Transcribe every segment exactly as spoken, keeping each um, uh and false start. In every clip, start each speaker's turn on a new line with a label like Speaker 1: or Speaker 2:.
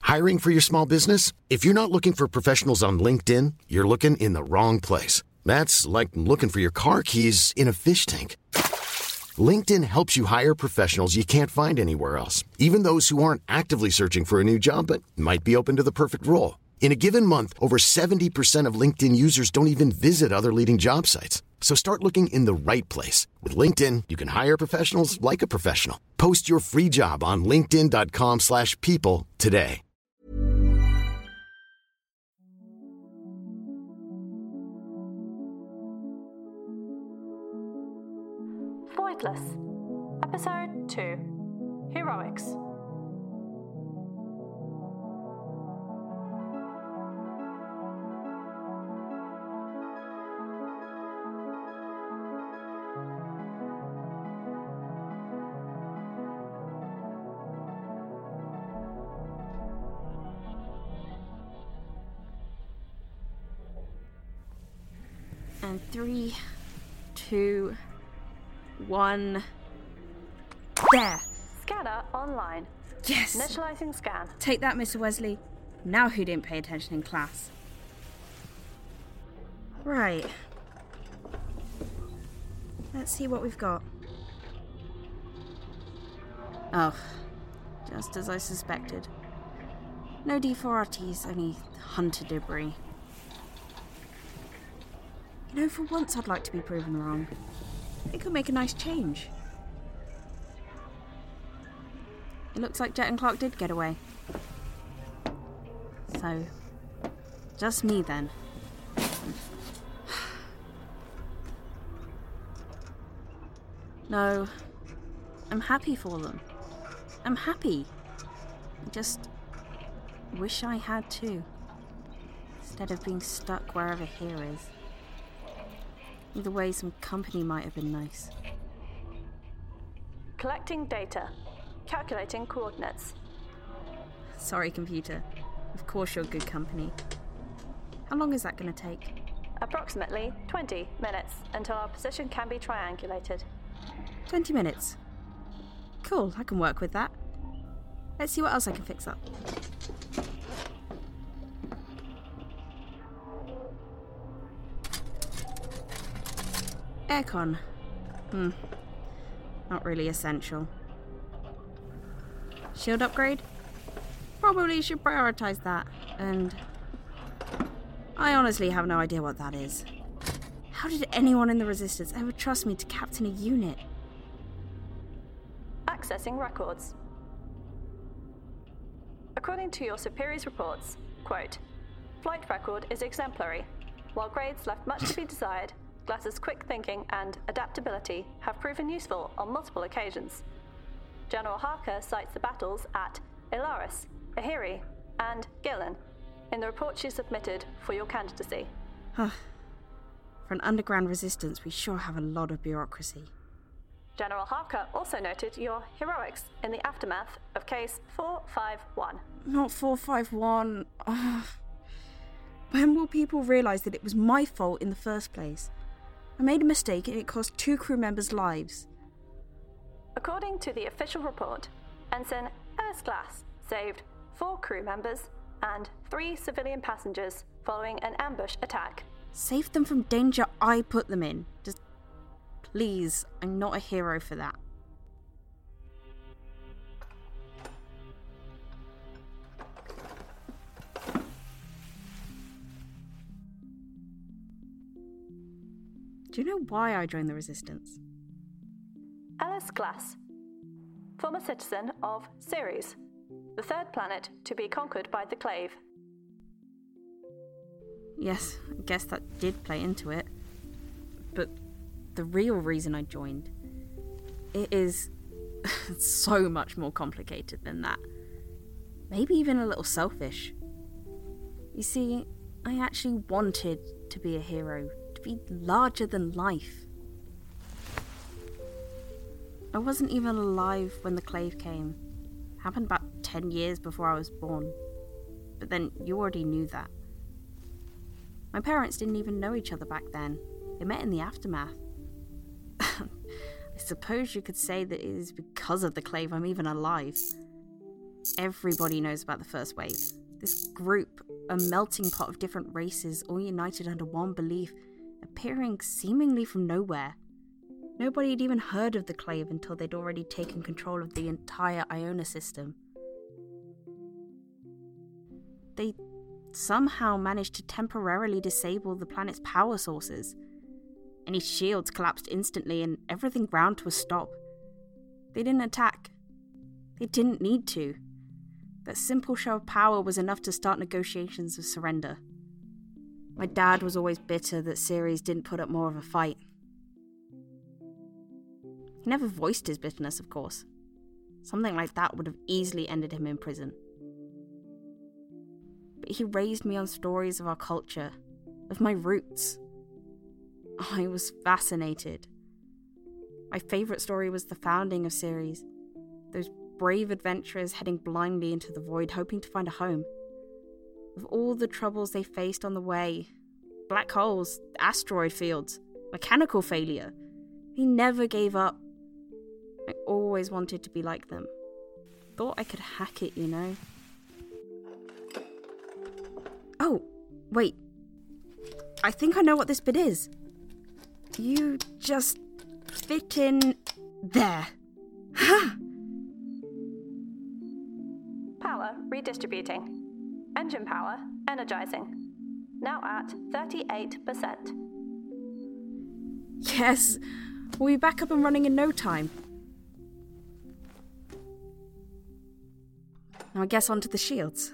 Speaker 1: Hiring for your small business? If you're not looking for professionals on LinkedIn, you're looking in the wrong place. That's like looking for your car keys in a fish tank. LinkedIn helps you hire professionals you can't find anywhere else, even those who aren't actively searching for a new job but might be open to the perfect role. In a given month, over seventy percent of LinkedIn users don't even visit other leading job sites. So start looking in the right place. With LinkedIn, you can hire professionals like a professional. Post your free job on linkedin.com slash people today.
Speaker 2: Voidless, Episode two, Heroics.
Speaker 3: And three, two, one. There!
Speaker 2: Scanner online.
Speaker 3: Yes!
Speaker 2: Initializing scan.
Speaker 3: Take that, Mister Wesley. Now who didn't pay attention in class? Right. Let's see what we've got. Oh, just as I suspected. No D four R Ts, only hunter debris. You know, for once I'd like to be proven wrong. It could make a nice change. It looks like Jet and Clark did get away. So, just me then. No, I'm happy for them. I'm happy. I just wish I had too. Instead of being stuck wherever here is. Either way, some company might have been nice.
Speaker 2: Collecting data. Calculating coordinates.
Speaker 3: Sorry, computer. Of course you're good company. How long is that going to take?
Speaker 2: Approximately twenty minutes until our position can be triangulated.
Speaker 3: twenty minutes. Cool, I can work with that. Let's see what else I can fix up. Aircon. Hmm. Not really essential. Shield upgrade? Probably should prioritize that. And I honestly have no idea what that is. How did anyone in the Resistance ever trust me to captain a unit?
Speaker 2: Accessing records. According to your superior's reports, quote, flight record is exemplary. While grades left much to be desired, Glass's quick thinking and adaptability have proven useful on multiple occasions. General Harker cites the battles at Ilaris, Ahiri, and Gillen in the report she submitted for your candidacy.
Speaker 3: For an underground resistance, we sure have a lot of bureaucracy.
Speaker 2: General Harker also noted your heroics in the aftermath of case four five one.
Speaker 3: Not four five one. Ugh. When will people realise that it was my fault in the first place? I made a mistake and it cost two crew members' lives.
Speaker 2: According to the official report, Ensign Ellis Glass saved four crew members and three civilian passengers following an ambush attack.
Speaker 3: Saved them from danger I put them in. Just please, I'm not a hero for that. Do you know why I joined the Resistance?
Speaker 2: Ellis Glass, former citizen of Ceres, the third planet to be conquered by the Clave.
Speaker 3: Yes, I guess that did play into it. But the real reason I joined, it is so much more complicated than that. Maybe even a little selfish. You see, I actually wanted to be a hero, to be larger than life. I wasn't even alive when the Clave came. It happened about ten years before I was born. But then you already knew that. My parents didn't even know each other back then. They met in the aftermath. I suppose you could say that it is because of the Clave I'm even alive. Everybody knows about the First Wave. This group, a melting pot of different races, all united under one belief, appearing seemingly from nowhere. Nobody had even heard of the Clave until they'd already taken control of the entire Iona system. They somehow managed to temporarily disable the planet's power sources. Any shields collapsed instantly and everything ground to a stop. They didn't attack. They didn't need to. That simple show of power was enough to start negotiations of surrender. My dad was always bitter that Ceres didn't put up more of a fight. He never voiced his bitterness, of course. Something like that would have easily ended him in prison. But he raised me on stories of our culture, of my roots. I was fascinated. My favourite story was the founding of Ceres. Those brave adventurers heading blindly into the void, hoping to find a home. Of all the troubles they faced on the way, black holes, asteroid fields, mechanical failure, they never gave up. I always wanted to be like them. Thought I could hack it, you know. Oh, wait. I think I know what this bit is. You just fit in there. Ha!
Speaker 2: Power redistributing. Engine power energizing. Now at thirty-eight percent.
Speaker 3: Yes, we'll be back up and running in no time. Now I guess onto the shields.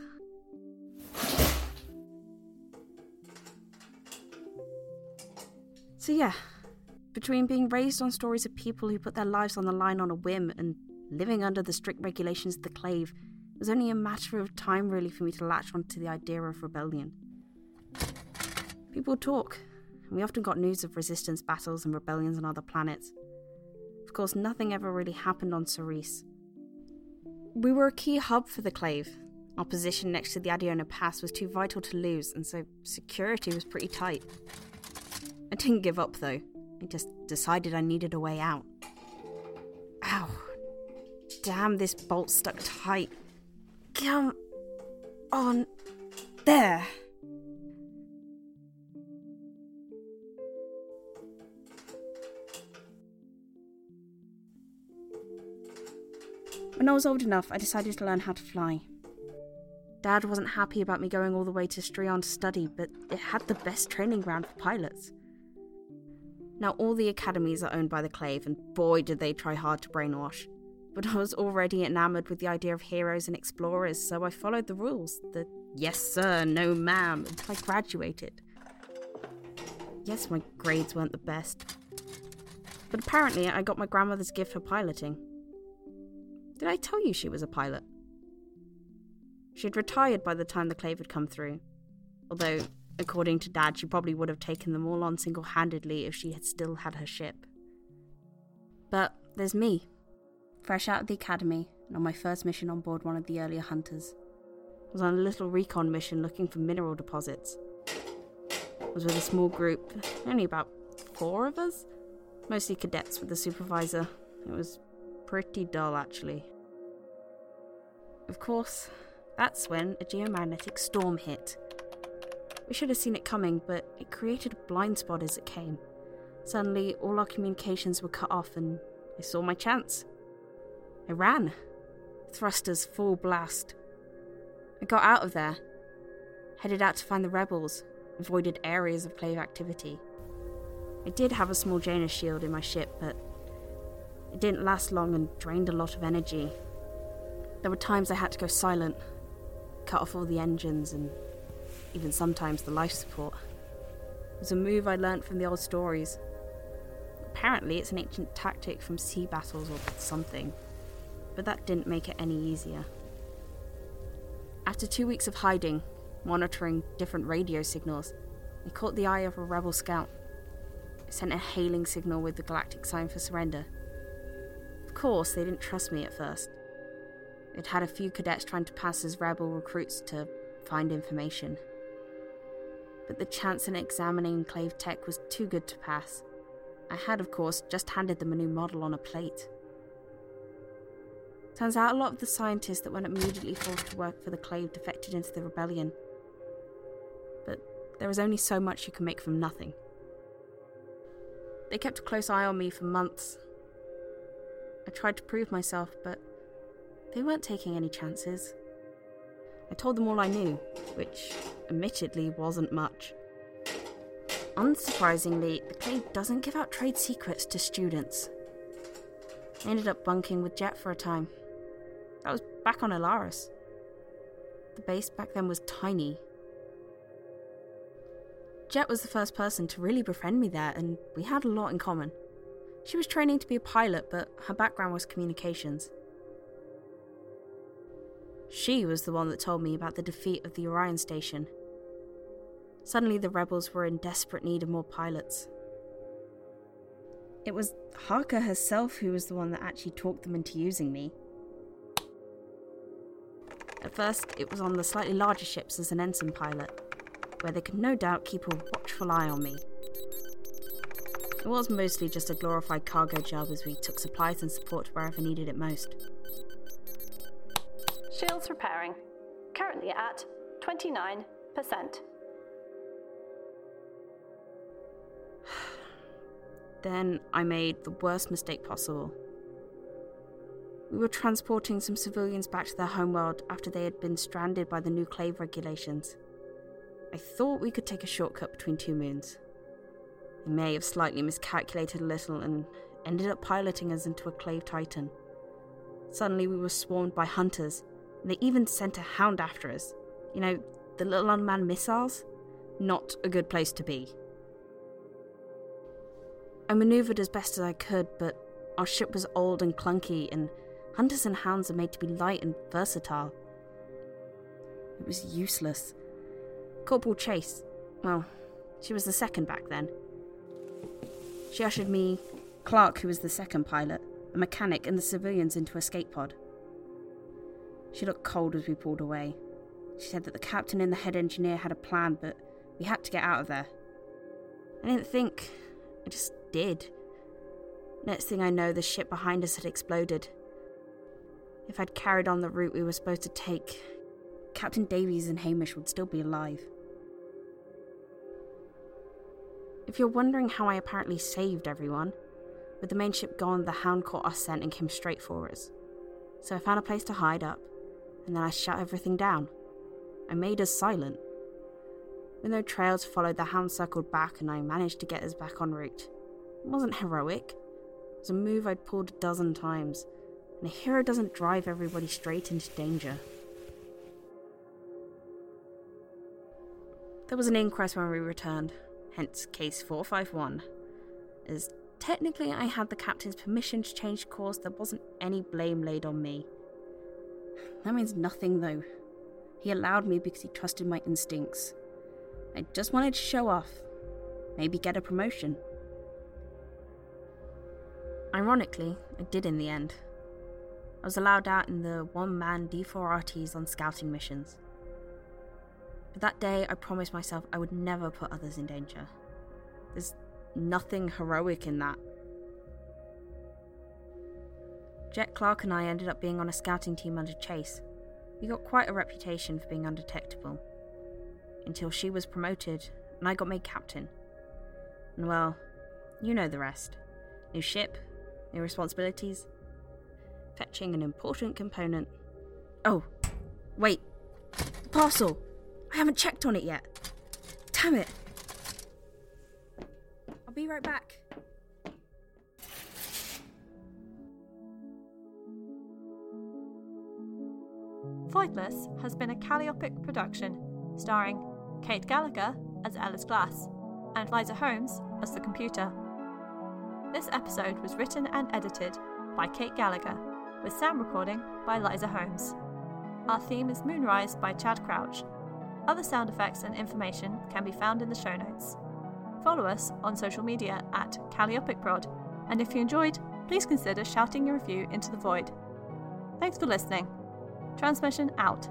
Speaker 3: So yeah, between being raised on stories of people who put their lives on the line on a whim and living under the strict regulations of the Clave, it was only a matter of time really for me to latch onto the idea of rebellion. People talk, and we often got news of resistance battles and rebellions on other planets. Of course, nothing ever really happened on Ceres. We were a key hub for the Clave. Our position next to the Adiona Pass was too vital to lose, and so security was pretty tight. I didn't give up, though. I just decided I needed a way out. Ow. Damn, this bolt stuck tight. Come on. There. When I was old enough, I decided to learn how to fly. Dad wasn't happy about me going all the way to Strion to study, but it had the best training ground for pilots. Now, all the academies are owned by the Clave, and boy did they try hard to brainwash. But I was already enamoured with the idea of heroes and explorers, so I followed the rules. The yes sir, no ma'am, until I graduated. Yes, my grades weren't the best. But apparently I got my grandmother's gift for piloting. Did I tell you she was a pilot? She'd retired by the time the Clave had come through. Although, according to Dad, she probably would have taken them all on single-handedly if she had still had her ship. But there's me, fresh out of the academy and on my first mission on board one of the earlier hunters. I was on a little recon mission looking for mineral deposits. I was with a small group, only about four of us, mostly cadets with the supervisor. It was pretty dull, actually. Of course, that's when a geomagnetic storm hit. We should have seen it coming, but it created a blind spot as it came. Suddenly, all our communications were cut off and I saw my chance. I ran. Thrusters full blast. I got out of there, headed out to find the rebels, avoided areas of Clave activity. I did have a small Janus shield in my ship, but it didn't last long and drained a lot of energy. There were times I had to go silent, cut off all the engines and even sometimes the life support. It was a move I learnt from the old stories. Apparently it's an ancient tactic from sea battles or something, but that didn't make it any easier. After two weeks of hiding, monitoring different radio signals, I caught the eye of a rebel scout. I sent a hailing signal with the galactic sign for surrender. Of course, they didn't trust me at first. They'd had a few cadets trying to pass as rebel recruits to find information. But the chance in examining Clave tech was too good to pass. I had, of course, just handed them a new model on a plate. Turns out a lot of the scientists that weren't immediately forced to work for the Clave defected into the rebellion. But there was only so much you can make from nothing. They kept a close eye on me for months. I tried to prove myself, but they weren't taking any chances. I told them all I knew, which admittedly wasn't much. Unsurprisingly, the Clave doesn't give out trade secrets to students. I ended up bunking with Jet for a time. That was back on Alaris. The base back then was tiny. Jet was the first person to really befriend me there, and we had a lot in common. She was training to be a pilot, but her background was communications. She was the one that told me about the defeat of the Orion station. Suddenly the rebels were in desperate need of more pilots. It was Harker herself who was the one that actually talked them into using me. At first, it was on the slightly larger ships as an ensign pilot, where they could no doubt keep a watchful eye on me. It was mostly just a glorified cargo job as we took supplies and support wherever needed it most.
Speaker 2: Shields repairing. Currently at twenty-nine percent.
Speaker 3: Then I made the worst mistake possible. We were transporting some civilians back to their homeworld after they had been stranded by the new Clave regulations. I thought we could take a shortcut between two moons. I may have slightly miscalculated a little and ended up piloting us into a Clave Titan. Suddenly we were swarmed by hunters, and they even sent a hound after us. You know, the little unmanned missiles? Not a good place to be. I manoeuvred as best as I could, but our ship was old and clunky, and hunters and hounds are made to be light and versatile. It was useless. Corporal Chase, well, she was the second back then. She ushered me, Clark, who was the second pilot, a mechanic, and the civilians into a escape pod. She looked cold as we pulled away. She said that the captain and the head engineer had a plan, but we had to get out of there. I didn't think, I just did. Next thing I know, the ship behind us had exploded. If I'd carried on the route we were supposed to take, Captain Davies and Hamish would still be alive. If you're wondering how I apparently saved everyone, with the main ship gone, the Hound caught our scent and came straight for us. So I found a place to hide up, and then I shut everything down. I made us silent. With no trail to follow, the Hound circled back and I managed to get us back en route. It wasn't heroic. It was a move I'd pulled a dozen times, and a hero doesn't drive everybody straight into danger. There was an inquest when we returned, hence case four five one. As technically I had the captain's permission to change course, there wasn't any blame laid on me. That means nothing though. He allowed me because he trusted my instincts. I just wanted to show off. Maybe get a promotion. Ironically, I did in the end. I was allowed out in the one-man D four R Ts on scouting missions. But that day, I promised myself I would never put others in danger. There's nothing heroic in that. Jet, Clark and I ended up being on a scouting team under Chase. We got quite a reputation for being undetectable. Until she was promoted, and I got made captain. And well, you know the rest. New ship, new responsibilities, fetching an important component. Oh, wait, the parcel! I haven't checked on it yet. Damn it! I'll be right back.
Speaker 2: Flightless has been a Calliopic production, starring Kate Gallagher as Ellis Glass and Liza Holmes as the computer. This episode was written and edited by Kate Gallagher, with sound recording by Liza Holmes. Our theme is Moonrise by Chad Crouch. Other sound effects and information can be found in the show notes. Follow us on social media at CallioPicProd, and if you enjoyed, please consider shouting your review into the void. Thanks for listening. Transmission out.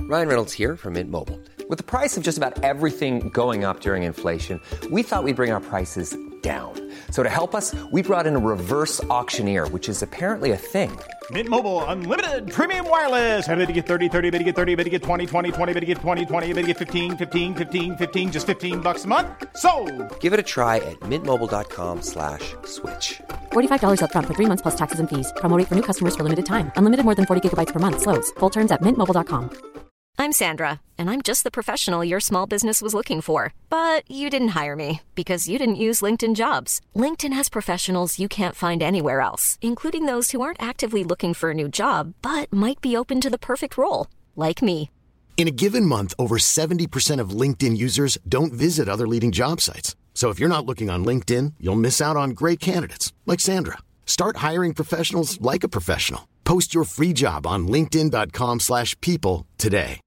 Speaker 4: Ryan Reynolds here from Mint Mobile. With the price of just about everything going up during inflation, we thought we'd bring our prices down. So to help us, we brought in a reverse auctioneer, which is apparently a thing.
Speaker 5: Mint Mobile Unlimited Premium Wireless. How to get thirty, thirty, how to get thirty, how to get twenty, twenty, twenty, how to get twenty, twenty, how to get fifteen, fifteen, fifteen, fifteen, just fifteen bucks a month? Sold! Give it a try at mintmobile.com slash switch.
Speaker 6: forty-five dollars up front for three months plus taxes and fees. Promo rate for new customers for limited time. Unlimited more than forty gigabytes per month. Slows full terms at mint mobile dot com.
Speaker 7: I'm Sandra, and I'm just the professional your small business was looking for. But you didn't hire me because you didn't use LinkedIn Jobs. LinkedIn has professionals you can't find anywhere else, including those who aren't actively looking for a new job, but might be open to the perfect role, like me.
Speaker 1: In a given month, over seventy percent of LinkedIn users don't visit other leading job sites. So if you're not looking on LinkedIn, you'll miss out on great candidates like Sandra. Start hiring professionals like a professional. Post your free job on linkedin.com slash people today.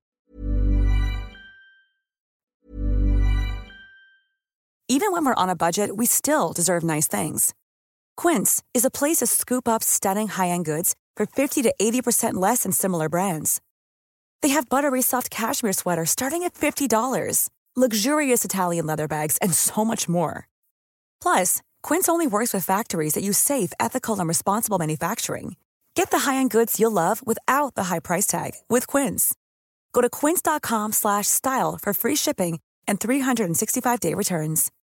Speaker 8: Even when we're on a budget, we still deserve nice things. Quince is a place to scoop up stunning high-end goods for fifty to eighty percent less than similar brands. They have buttery soft cashmere sweaters starting at fifty dollars, luxurious Italian leather bags, and so much more. Plus, Quince only works with factories that use safe, ethical, and responsible manufacturing. Get the high-end goods you'll love without the high price tag with Quince. Go to quince.com slash style for free shipping and three sixty-five day returns.